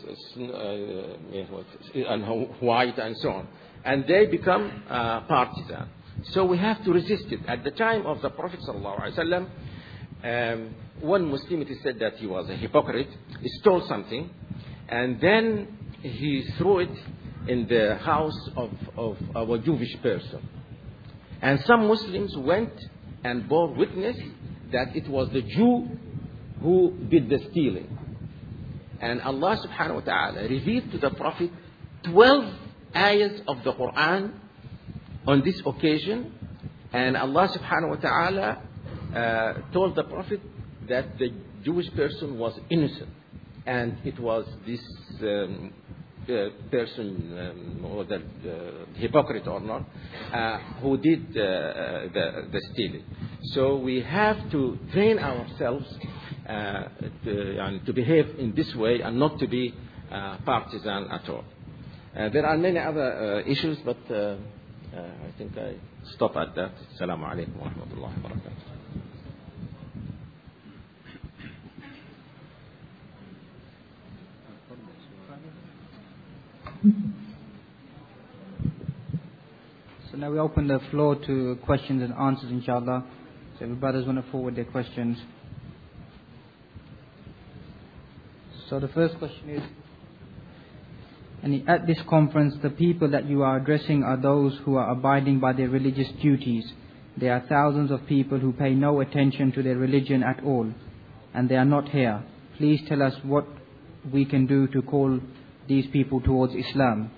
C: uh, and white and so on. And they become uh, partisan. So we have to resist it. At the time of the Prophet ﷺ, um, one Muslim, it is said that he was a hypocrite. He stole something, and then he threw it in the house of, of a Jewish person. And some Muslims went and bore witness that it was the Jew who did the stealing. And Allah subhanahu wa ta'ala revealed to the Prophet twelve ayahs of the Quran on this occasion. And Allah subhanahu wa ta'ala uh, told the Prophet that the Jewish person was innocent. And it was this um, uh, person, um, or the uh, hypocrite or not, uh, who did uh, the, the stealing. So we have to train ourselves Uh, to, and to behave in this way and not to be uh, partisan at all. Uh, there are many other uh, issues, but uh, uh, I think I stop at that. Assalamu alaikum wa rahmatullahi wa barakatuh.
A: So now we open the floor to questions and answers, inshallah. So if brothers want to forward their questions. So the first question is, And at this conference, the people that you are addressing are those who are abiding by their religious duties. There are thousands of people who pay no attention to their religion at all, and they are not here. Please tell us what we can do to call these people towards Islam.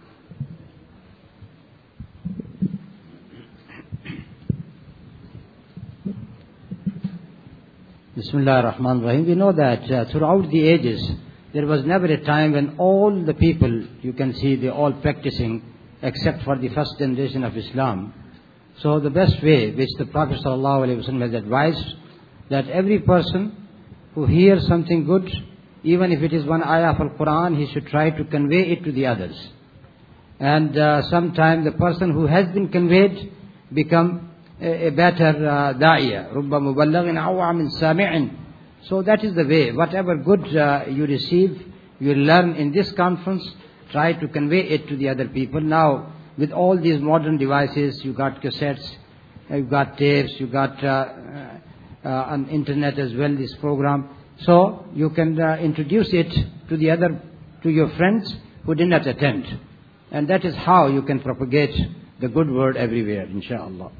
B: Bismillah ar-Rahman ar-Rahim. We know that uh, throughout the ages, there was never a time when all the people, you can see, they all practicing, except for the first generation of Islam. So the best way, which the Prophet ﷺ has advised, that every person who hears something good, even if it is one ayah of Al-Quran, he should try to convey it to the others. And uh, sometime the person who has been conveyed become a, a better uh, da'iyah. رُبَّ مُبَلَّغٍ أَوْعَى مِنْ سَامِعٍ. So that is the way. Whatever good uh, you receive, you learn in this conference, try to convey it to the other people. Now, with all these modern devices, you got cassettes, you got tapes, you got uh, uh, on internet as well, this program. So you can uh, introduce it to the other, to your friends who did not attend. And that is how you can propagate the good word everywhere, inshaAllah.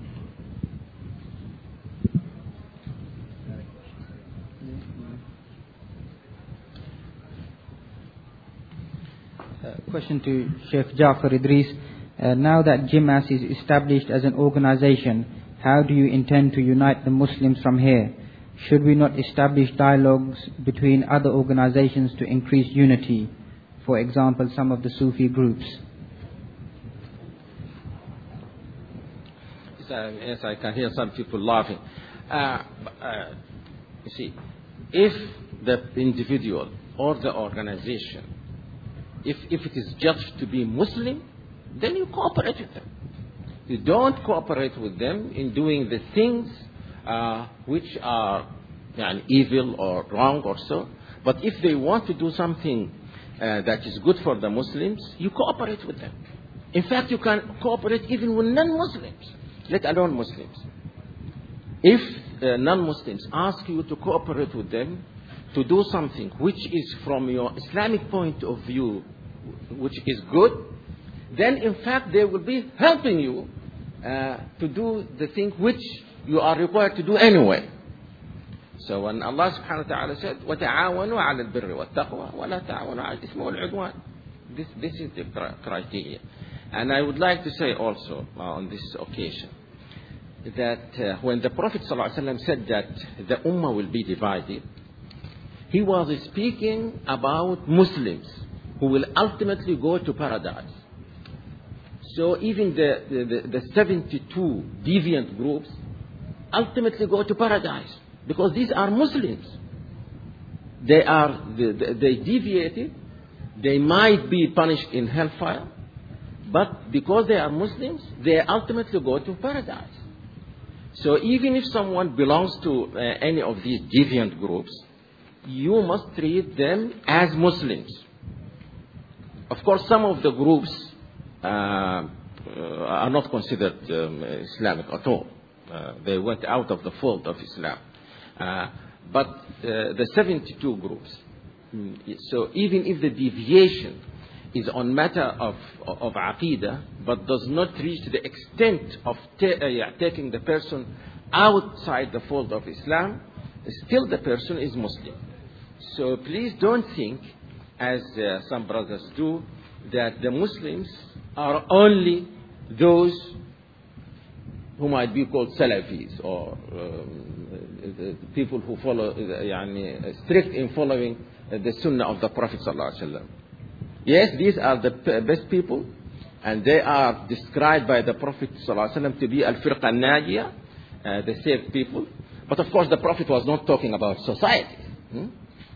A: Uh, question to Sheikh Jafar Idris. Uh, now that J I M A S is established as an organization, how do you intend to unite the Muslims from here? Should we not establish dialogues between other organizations to increase unity? For example, some of the Sufi groups.
C: So, yes, I can hear some people laughing. Uh, uh, you see, if the individual or the organization, if, if it is judged to be Muslim, then you cooperate with them. You don't cooperate with them in doing the things uh, which are yani, evil or wrong or so. But if they want to do something uh, that is good for the Muslims, you cooperate with them. In fact, you can cooperate even with non-Muslims, let alone Muslims. If uh, non-Muslims ask you to cooperate with them to do something which is from your Islamic point of view, which is good, then in fact they will be helping you uh, to do the thing which you are required to do anyway. So when Allah subhanahu wa ta'ala said, وَتَعَاوَنُوا عَلَى الْبِرِّ وَالتَّقْوَى وَلَا تَعَاوَنُوا عَلَى الْإِثْمِ وَالْعُدْوَانِ. This, this is the criteria. And I would like to say also uh, on this occasion that uh, when the Prophet ﷺ said that the Ummah will be divided, he was speaking about Muslims who will ultimately go to paradise. So even the, the, the seventy-two deviant groups ultimately go to paradise because these are Muslims. They are they, they deviated. They might be punished in hellfire, but because they are Muslims, they ultimately go to paradise. So even if someone belongs to uh, any of these deviant groups, you must treat them as Muslims. Of course, some of the groups uh, uh, are not considered um, Islamic at all. Uh, they went out of the fold of Islam. Uh, but uh, the seventy-two groups, so even if the deviation is on matter of, of aqidah, but does not reach the extent of ta- uh, yeah, taking the person outside the fold of Islam, still the person is Muslim. So please don't think, as uh, some brothers do, that the Muslims are only those who might be called Salafis, or um, the people who follow, uh, yani, strict in following uh, the Sunnah of the Prophet sallallahu alaihi wasallam. Yes, these are the p- best people, and they are described by the Prophet sallallahu alaihi wasallam to be al-firqa al-najiyah, uh, the saved people. But of course, the Prophet was not talking about society. Hmm?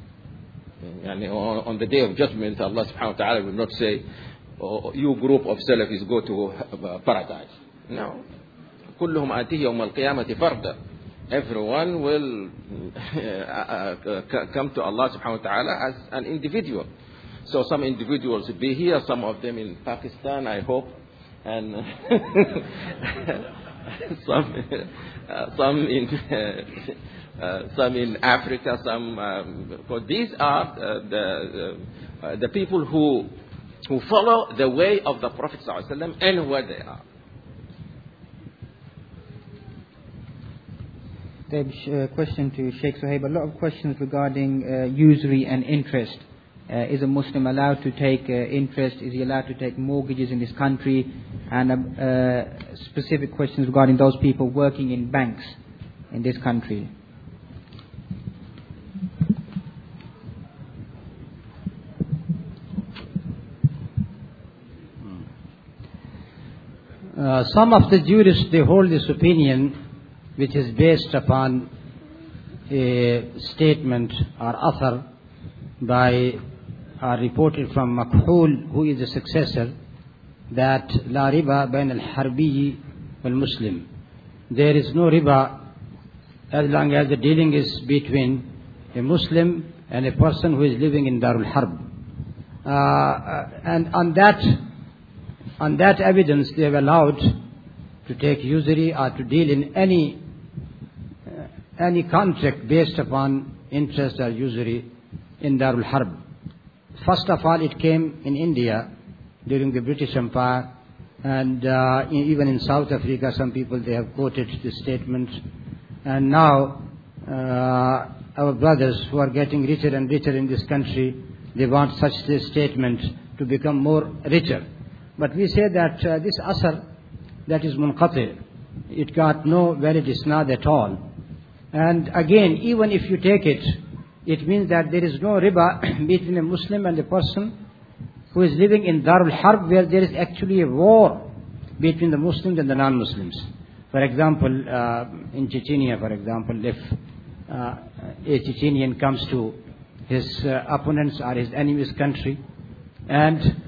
C: Yani on, on the day of judgment, Allah subhanahu wa ta'ala will not say, oh, you group of Salafis go to uh, paradise. No. كلهم آتيه يوم القيامة فردا. Everyone will uh, come to Allah subhanahu wa ta'ala as an individual. So some individuals will be here, some of them in Pakistan, I hope, and some uh, some in uh, uh, some in Africa, some. Um, but these are uh, the uh, the people who who follow the way of the Prophet ﷺ anywhere they are.
A: The question to Sheikh Suhaib, a lot of questions regarding uh, usury and interest. Uh, is a Muslim allowed to take uh, interest? Is he allowed to take mortgages in this country? And uh, uh, specific questions regarding those people working in banks in this country.
B: Uh, some of the jurists, they hold this opinion, which is based upon a statement or author by uh, reported from Makhul, who is the successor, that la riba bain al-harbi wal-muslim. There is no riba as long as the dealing is between a Muslim and a person who is living in Darul Harb. Uh, and on that, on that evidence, they are allowed to take usury or to deal in any uh, any contract based upon interest or usury in Darul Harb. First of all, it came in India during the British Empire, and uh, even in South Africa, some people, they have quoted this statement. And now, uh, our brothers who are getting richer and richer in this country, they want such a statement to become more richer. But we say that uh, this asar, that is munqati, it got no valid isnad at all. And again, even if you take it, it means that there is no riba between a Muslim and a person who is living in Darul Harb, where there is actually a war between the Muslims and the non-Muslims. For example, uh, in Chechnya, for example, if uh, a Chechenian comes to his uh, opponents or his enemy's country, and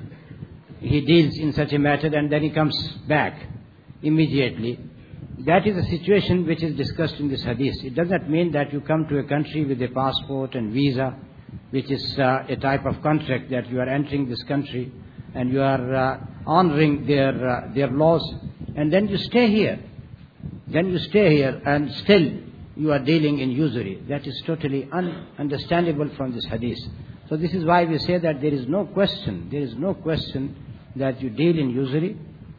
B: he deals in such a matter, and then he comes back immediately. That is a situation which is discussed in this hadith. It does not mean that you come to a country with a passport and visa, which is uh, a type of contract that you are entering this country and you are uh, honoring their uh, their laws, and then you stay here. Then you stay here and still you are dealing in usury. That is totally ununderstandable from this hadith. So this is why we say that there is no question, there is no question that you deal in usury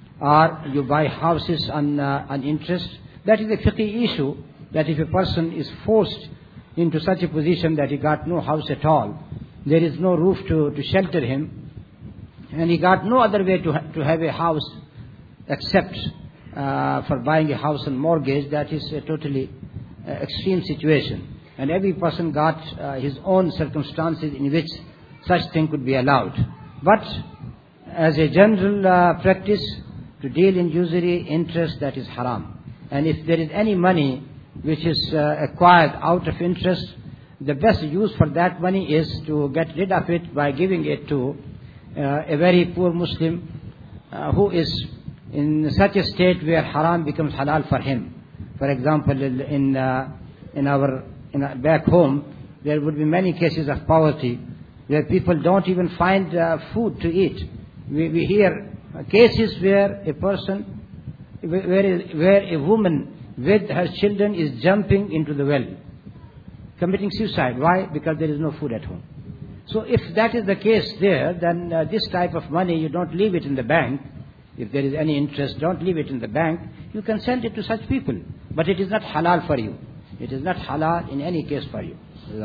B: or you buy houses on, uh, on interest. That is a fiqh issue, that if a person is forced into such a position that he got no house at all, there is no roof to, to shelter him, and he got no other way to, ha- to have a house except uh, for buying a house on mortgage, that is a totally uh, extreme situation. And every person got uh, his own circumstances in which such thing could be allowed. But as a general uh, practice, to deal in usury, interest, that is haram. And if there is any money which is uh, acquired out of interest, the best use for that money is to get rid of it by giving it to uh, a very poor Muslim uh, who is in such a state where haram becomes halal for him. For example, in uh, in our in our back home, there would be many cases of poverty where people don't even find uh, food to eat. We, we hear cases where a person, where a, where a woman with her children is jumping into the well, committing suicide. Why? Because there is no food at home. So if that is the case there, then uh, this type of money, you don't leave it in the bank. If there is any interest, don't leave it in the bank. You can send it to such people. But it is not halal for you. It is not halal in any case for you.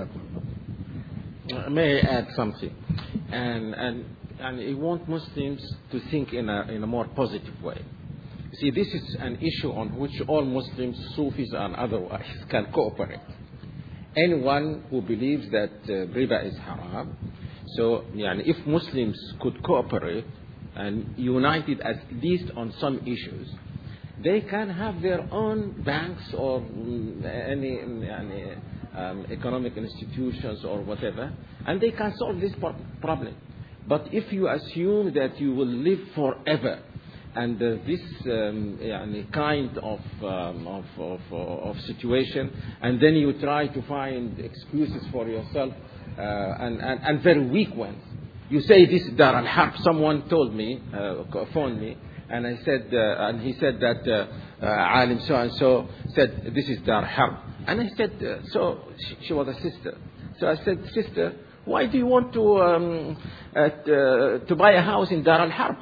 C: Uh, may I add something? And and and I want Muslims to think in a in a more positive way. See, this is an issue on which all Muslims, Sufis and otherwise, can cooperate. Anyone who believes that uh, riba is haram, so yani, if Muslims could cooperate and united at least on some issues, they can have their own banks or um, any yani, um, economic institutions or whatever, and they can solve this pro- problem. But if you assume that you will live forever under this um, yani, kind of, um, of, of, of situation, and then you try to find excuses for yourself, uh, and, and, and very weak ones. You say this Dar al-Harb. Someone told me, uh, phoned me, and I said, uh, and he said that uh, uh, Alim so and so said this is Dar al-Harb. And I said, uh, so she, she was a sister. So I said, sister, Why do you want to um, uh, uh, to buy a house in Dar al-Harb?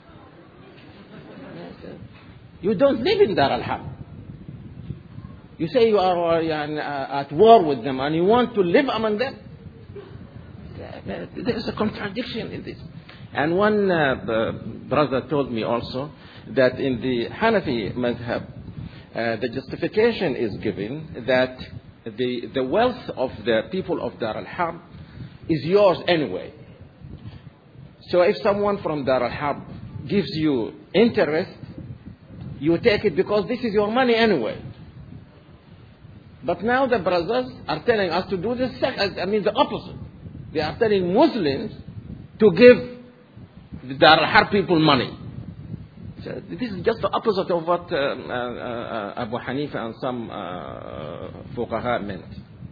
C: You don't live in Dar al-Harb. You say you are uh, at war with them and you want to live among them. There is a contradiction in this. And one uh, brother told me also that in the Hanafi madhab, uh, the justification is given that the, the wealth of the people of Dar al-Harb is yours anyway. So if someone from Dar al-Harb gives you interest, you take it because this is your money anyway. But now the brothers are telling us to do the second, I mean the opposite. They are telling Muslims to give the Dar al-Harb people money. So this is just the opposite of what uh, uh, uh, Abu Hanifa and some uh, fuqaha meant.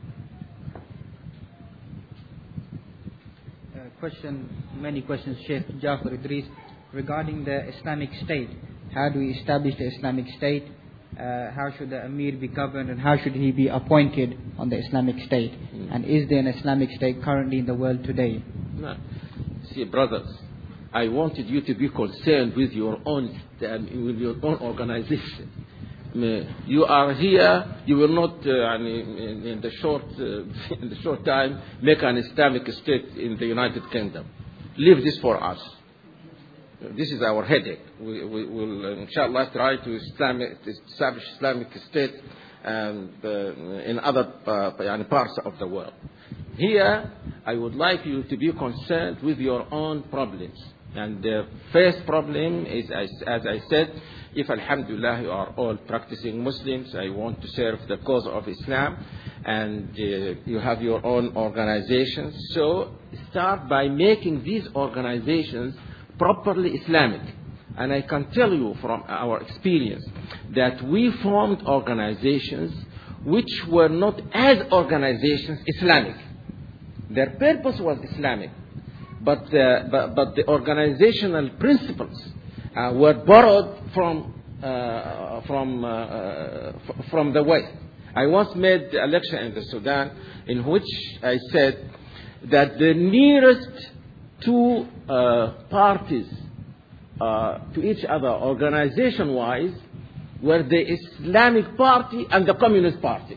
A: Uh, question, many questions, Sheikh Jafar Idris, regarding the Islamic State. How do we establish the Islamic State? Uh, how should the Amir be governed, and how should he be appointed on the Islamic State? Mm. And is there an Islamic State currently in the world today?
C: No. See, brothers, I wanted you to be concerned with your own, um, with your own organization. You are here. You will not, uh, in, in the short, uh, in the short time, make an Islamic State in the United Kingdom. Leave this for us. This is our headache. We, we will, uh, inshallah, try to, Islamic, to establish Islamic State and, uh, in other uh, parts of the world. Here, I would like you to be concerned with your own problems. And the first problem is, as, as I said, if alhamdulillah you are all practicing Muslims, I want to serve the cause of Islam, and uh, you have your own organizations. So start by making these organizations properly Islamic. And I can tell you from our experience that we formed organizations which were not as organizations Islamic. Their purpose was Islamic, but, uh, but, but the organizational principles uh, were borrowed from, uh, from, uh, uh, f- from the West. I once made a lecture in the Sudan in which I said that the nearest two uh, parties uh, to each other organization-wise were the Islamic Party and the Communist Party.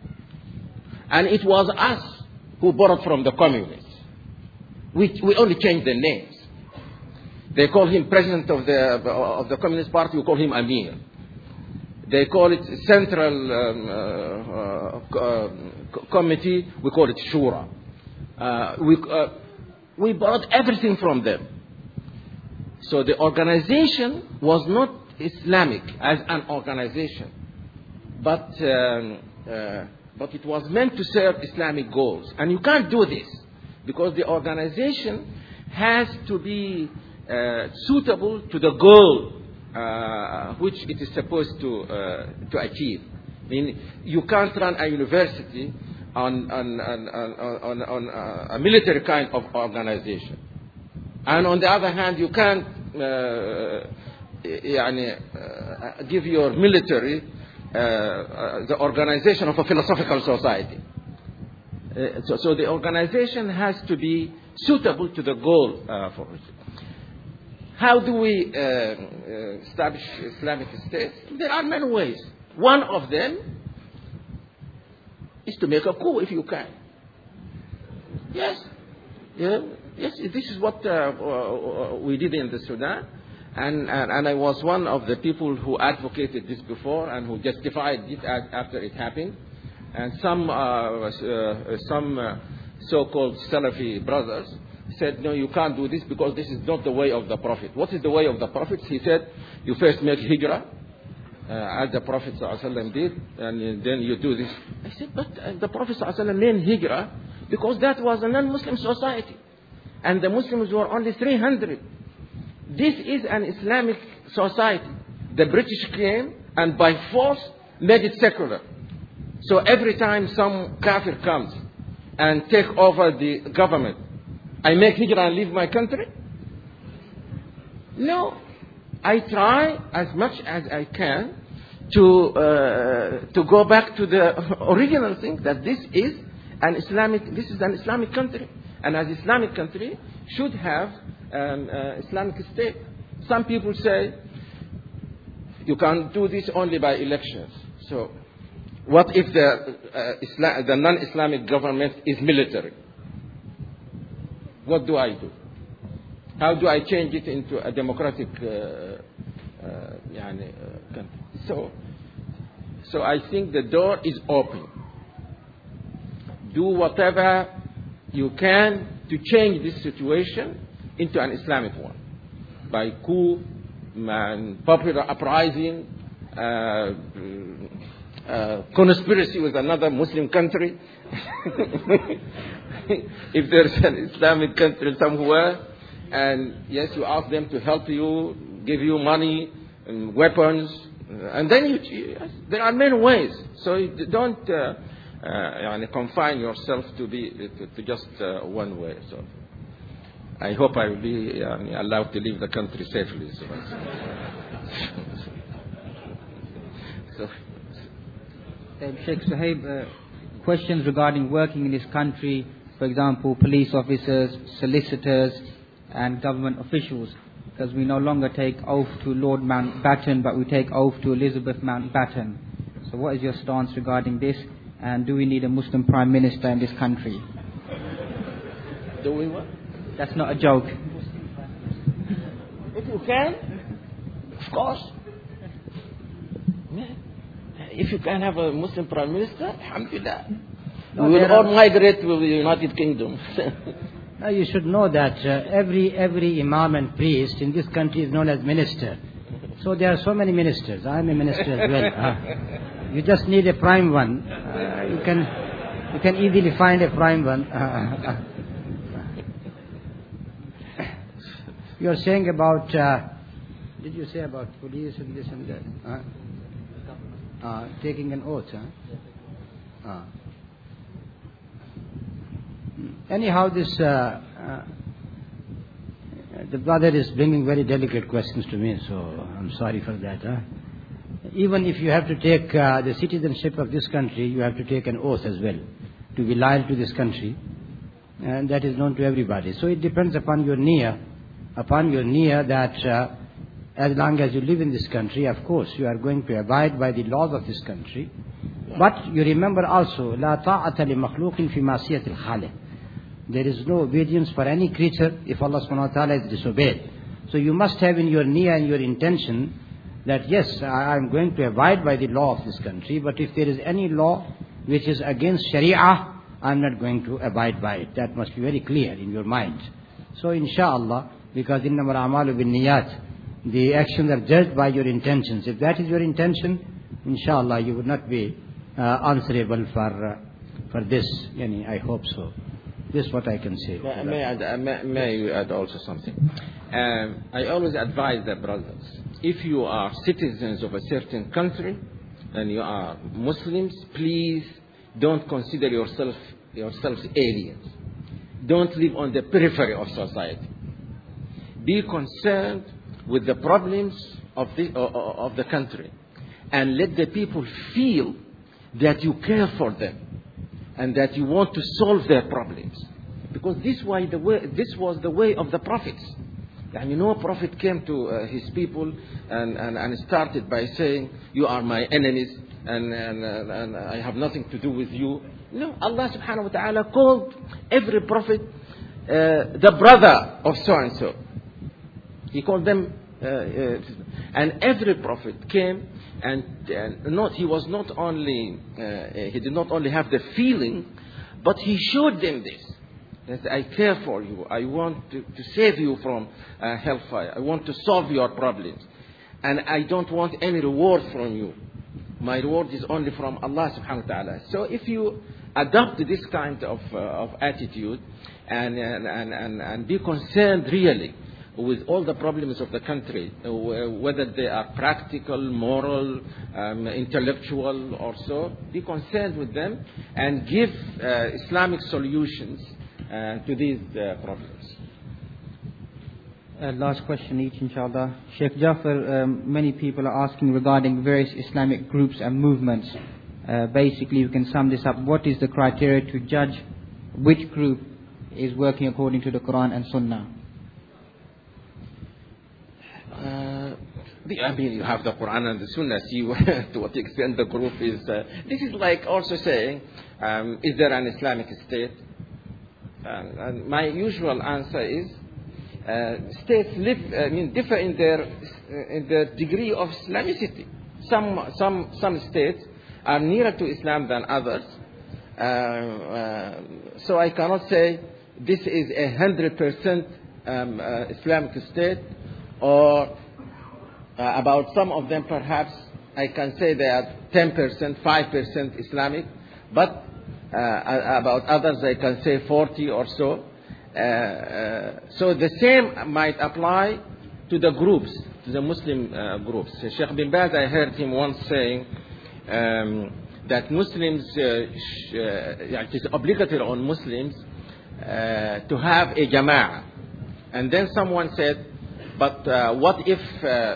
C: And it was us who borrowed from the communists. We, we only changed the names. They call him president of the, of the Communist Party, we call him Amir. They call it Central um, uh, uh, Committee, we call it Shura. Uh, we, uh, we borrowed everything from them. So the organization was not Islamic as an organization, but, um, uh, but it was meant to serve Islamic goals. And you can't do this because the organization has to be uh, suitable to the goal uh, which it is supposed to, uh, to achieve. I mean, you can't run a university on, on, on, on, on, on a military kind of organization. And on the other hand, you can't uh, يعني, uh, give your military uh, uh, the organization of a philosophical society. Uh, so, so the organization has to be suitable to the goal uh, for it. How do we uh, uh, establish Islamic State? There are many ways. One of them is to make a coup if you can. Yes. Yeah. Yes, this is what uh, uh, we did in the Sudan. And, and, and I was one of the people who advocated this before and who justified it after it happened. And some, uh, uh, some uh, so-called Salafi brothers said, no, you can't do this because this is not the way of the Prophet. What is the way of the Prophet? He said, you first make hijrah, uh, as the Prophet ﷺ did, and then you do this. I said, but uh, the Prophet ﷺ made hijrah because that was a non-Muslim society. And the Muslims were only three hundred. This is an Islamic society. The British came and by force made it secular. So every time some kafir comes and take over the government, I make hijrah and leave my country? No. I try as much as I can to uh, to go back to the original thing, that this is an Islamic this is an Islamic country. and as Islamic country should have an uh, Islamic state. Some people say you can do this only by elections. So what if the, uh, Islam, the non-Islamic government is military? What do I do? How do I change it into a democratic uh, uh, yani, uh, country? So, so I think the door is open. Do whatever you can to change this situation into an Islamic one. By coup, and popular uprising, uh, uh, conspiracy with another Muslim country. If there's an Islamic country somewhere, and yes, you ask them to help you, give you money and weapons, and then you, yes, there are many ways. So you don't uh, uh, confine yourself to be to, to just uh, one way. So I hope I will be uh, allowed to leave the country safely. So, so.
A: Sheikh Suhaib, uh, questions regarding working in this country, for example, police officers, solicitors, and government officials, because we no longer take oath to Lord Mountbatten, but we take oath to Elizabeth Mountbatten. So what is your stance regarding this, and do we need a Muslim Prime Minister in this country?
C: Do we what?
A: That's not a joke.
C: If you can, of course. If you can have a Muslim Prime Minister, alhamdulillah.
B: No,
C: we will all migrate to the United Kingdom.
B: Now you should know that uh, every every imam and priest in this country is known as minister. So there are so many ministers. I am a minister as well. Uh, you just need a prime one. Uh, you can you can easily find a prime one. Uh, you are saying about. Uh, did you say about police and this and that? Uh, uh, taking an oath. Huh? Uh. Anyhow, this uh, uh, the brother is bringing very delicate questions to me, so I'm sorry for that. Huh? Even if you have to take uh, the citizenship of this country, you have to take an oath as well to be loyal to this country, and that is known to everybody. So it depends upon your niyyah, upon your niyyah that uh, as long as you live in this country, of course, you are going to abide by the laws of this country. But you remember also, لا طاعة لمخلوق في معصية الخالق. There is no obedience for any creature if Allah subhanahu wa ta'ala is disobeyed. So you must have in your niyyah and your intention that yes, I am going to abide by the law of this country, but if there is any law which is against Sharia, I am not going to abide by it. That must be very clear in your mind. So inshallah, because innamal a'malu bin niyat, the actions are judged by your intentions. If that is your intention, inshallah, you would not be uh, answerable for uh, for this. Yani, I hope so. This is what I can say.
C: May, may, I add, may, may I add also something? Um, I always advise the brothers, if you are citizens of a certain country and you are Muslims, please don't consider yourself yourselves aliens. Don't live on the periphery of society. Be concerned with the problems of the, uh, of the country, and let the people feel that you care for them and that you want to solve their problems. Because this, why the way, this was the way of the prophets. And you know, a prophet came to uh, his people and, and, and started by saying, you are my enemies and, and, and I have nothing to do with you. No, Allah subhanahu wa ta'ala called every prophet uh, the brother of so-and-so. He called them, uh, uh, and every prophet came and, and not, he was not only, uh, he did not only have the feeling, but he showed them this. That I care for you. I want to, to save you from uh, hellfire. I want to solve your problems. And I don't want any reward from you. My reward is only from Allah subhanahu wa ta'ala. So if you adopt this kind of, uh, of attitude and, and, and, and be concerned really with all the problems of the country, whether they are practical, moral, um, intellectual or so, be concerned with them and give uh, Islamic solutions uh, to these uh, problems.
A: Uh, last question each, inshallah. Sheikh Jafar, um, many people are asking regarding various Islamic groups and movements. Uh, basically, you can sum this up. What is the criteria to judge which group is working according to the Quran and Sunnah?
C: Uh, the, I mean, you have the Quran and the Sunnah. See to what extent the group is. Uh, this is like also saying, um, is there an Islamic State? Uh, and my usual answer is, uh, states live, I mean, differ in their uh, in their degree of Islamicity. Some some some states are nearer to Islam than others. Uh, uh, so I cannot say this is a hundred percent um, uh, Islamic state, or uh, about some of them perhaps I can say they are ten percent, five percent Islamic, but uh, about others I can say forty or so. Uh, uh, so the same might apply to the groups, to the Muslim uh, groups. Sheikh bin Baz, I heard him once saying um, that Muslims, uh, sh- uh, it is obligatory on Muslims uh, to have a jama'ah. And then someone said, but uh, what if uh, uh,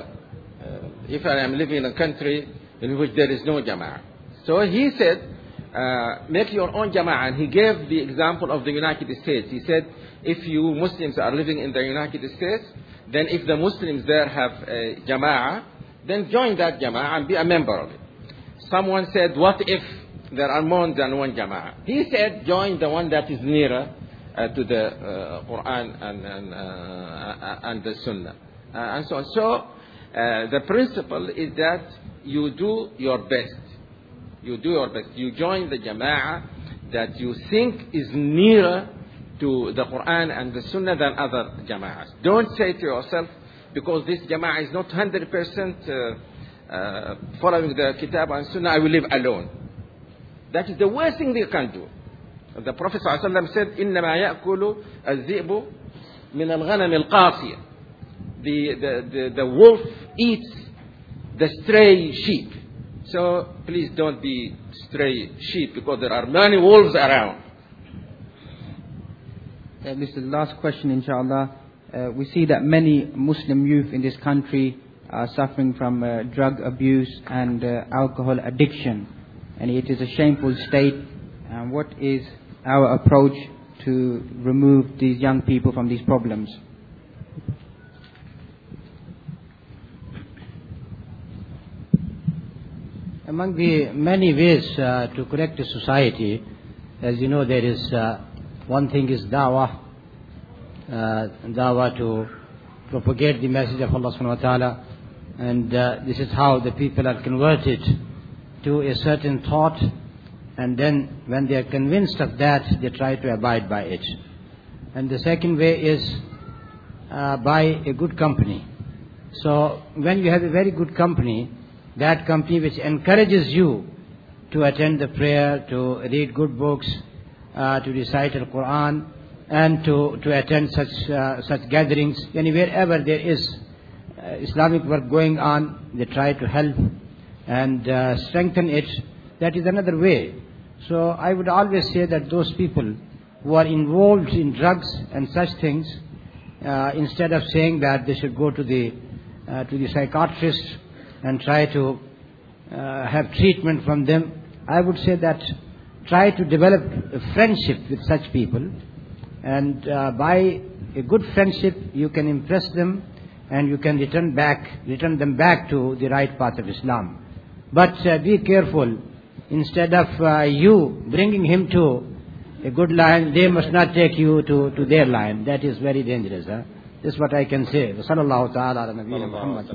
C: if I am living in a country in which there is no jama'ah? So he said, uh, make your own jama'ah. And he gave the example of the United States. He said, if you Muslims are living in the United States, then if the Muslims there have a jama'ah, then join that jama'ah and be a member of it. Someone said, what if there are more than one jama'ah? He said, join the one that is nearer uh, to the uh, Quran and, and, uh, and the Sunnah. Uh, and so on. So uh, the principle is that you do your best. You do your best. You join the jama'ah that you think is nearer to the Quran and the Sunnah than other jama'ahs. Don't say to yourself, because this jama'ah is not one hundred percent uh, uh, following the Kitab and Sunnah, I will live alone. That is the worst thing they can do. The Prophet ﷺ said, إِنَّمَا يَأْكُلُ الذِّئْبُ مِنَ الْغَنَمِ الْقَاصِيَةِ. The, the, the, the wolf eats the stray sheep. So please don't be stray sheep, because there are many wolves around.
A: Uh, this is the last question, inshallah. Uh, we see that many Muslim youth in this country are suffering from uh, drug abuse and uh, alcohol addiction. And it is a shameful state. And what is our approach to remove these young people from these problems?
B: Among the many ways uh, to correct a society, as you know, there is uh, one thing is da'wah, uh, da'wah to propagate the message of Allah subhanahu wa ta'ala, and uh, this is how the people are converted to a certain thought, and then when they are convinced of that, they try to abide by it. And the second way is uh, by a good company. So when you have a very good company, that company which encourages you to attend the prayer, to read good books, uh, to recite the Quran, and to, to attend such uh, such gatherings. And wherever there is uh, Islamic work going on, they try to help and uh, strengthen it. That is another way. So I would always say that those people who are involved in drugs and such things, uh, instead of saying that they should go to the uh, to the psychiatrist and try to uh, have treatment from them, I would say that try to develop a friendship with such people, and uh, by a good friendship you can impress them and you can return back, return them back to the right path of Islam. But uh, be careful. Instead of uh, you bringing him to a good line, they must not take you to, to their line. That is very dangerous. Huh? This is what I can say. Sallallahu ta'ala ala nabiyyina Muhammad.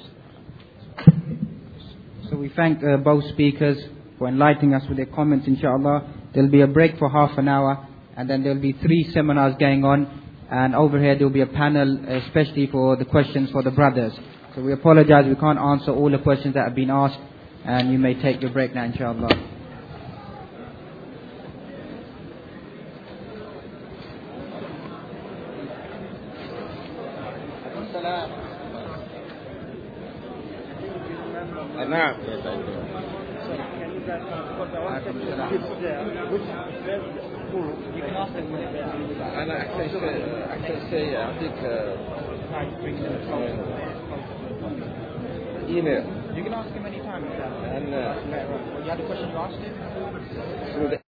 A: So we thank uh, both speakers for enlightening us with their comments, inshallah. There will be a break for half an hour, and then there will be three seminars going on. And over here there will be a panel especially for the questions for the brothers. So we apologize, we can't answer all the questions that have been asked. And you may take your break now, inshallah.
C: نعم. أنا أحسن شيء أحسن شيء أعطيك email.
A: You can ask him any time.
C: And uh,
A: You had a question you asked him?